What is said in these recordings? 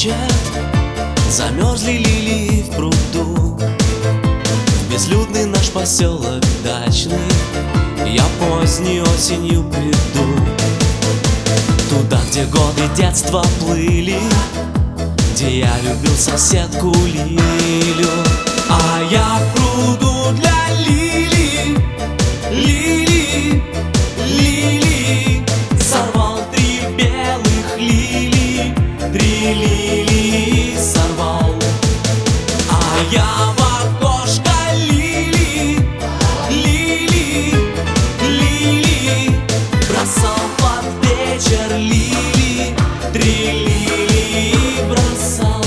вечер, замерзли лилии в пруду. В безлюдный наш поселок дачный я поздней осенью приду. Туда, где годы детства плыли, где я любил соседку Лилю. А я в пруду для лилий, лилий, лилий сорвал 3 белых лилии, 3 лилии сорвал. А я в окошко лилии, лилии, лилии бросал под вечер лилии, 3 лилии бросал.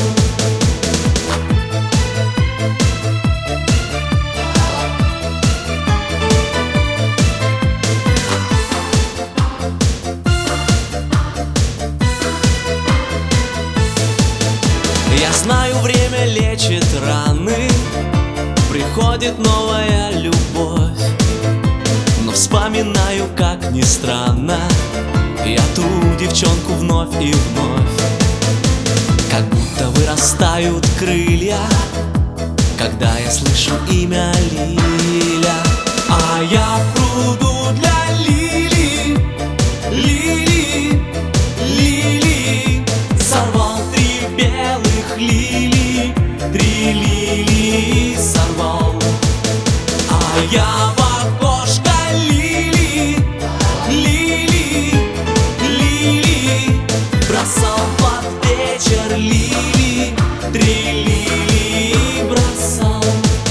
Я знаю, время лечит раны, приходит новая любовь. Но вспоминаю, как ни странно, я ту девчонку вновь и вновь. Как будто вырастают крылья, когда я слышу имя Лиля. А я в пруду для лилий, лилий, лилий сорвал 3 белых лилии, 3 лилии сорвал. А я в окошко лилии, лилии, лилии бросал под вечер лилии, 3 лилии бросал.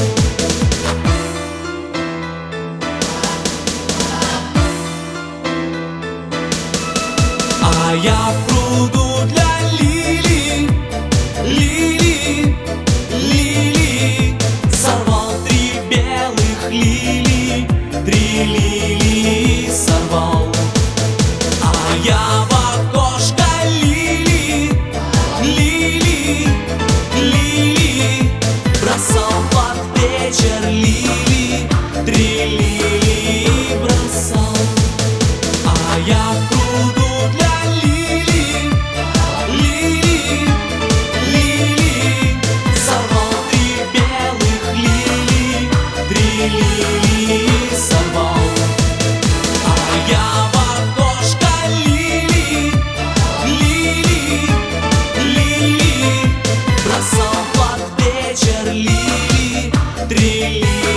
А я в пруду для лилий, лилии, лилии сорвал 3 белых лилии, 3 лилии сорвал. А я в окошко лилии, лилии, лилии бросал под вечер лилии, 3 лилии бросал. А я в пруду для лилий, лилии, лилии сорвал 3 белых лилии, 3 лилии сорвал. А я в окошко лилии, лилии, лилии бросал под вечер лилии, 3 лилии.